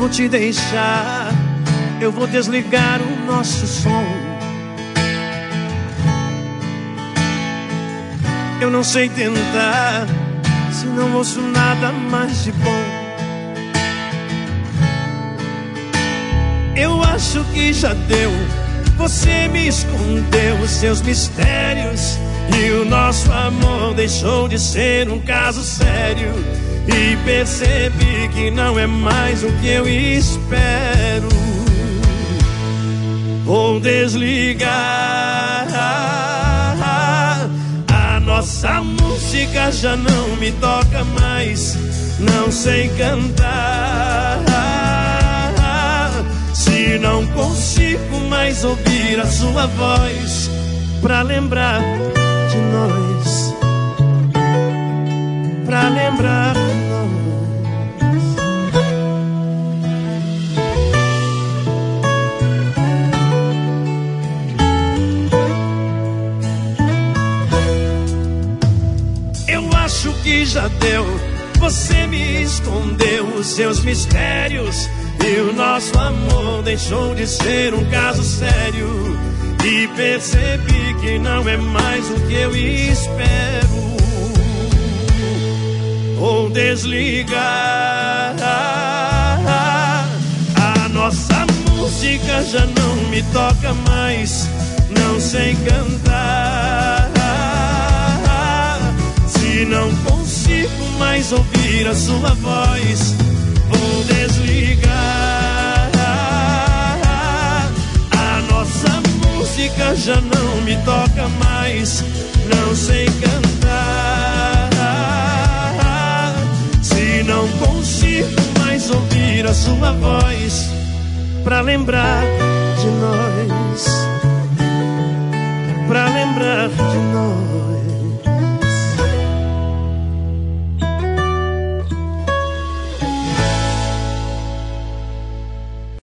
vou te deixar, eu vou desligar o nosso som. Eu não sei tentar se não ouço nada mais de bom. Eu acho que já deu, você me escondeu os seus mistérios e o nosso amor deixou de ser um caso sério. E percebi que não é mais o que eu espero. Vou desligar, a nossa música já não me toca mais. Não sei cantar, se não consigo mais ouvir a sua voz pra lembrar de nós, pra lembrar de nós. Eu acho que já deu, você me escondeu os seus mistérios e o nosso amor deixou de ser um caso sério. E percebi que não é mais o que eu espero. Vou desligar, a nossa música já não me toca mais. Não sei cantar, se não consigo mais ouvir a sua voz. Vou desligar, a nossa música já não me toca mais. Não sei cantar, se não consigo mais ouvir a sua voz pra lembrar de nós, pra lembrar de nós.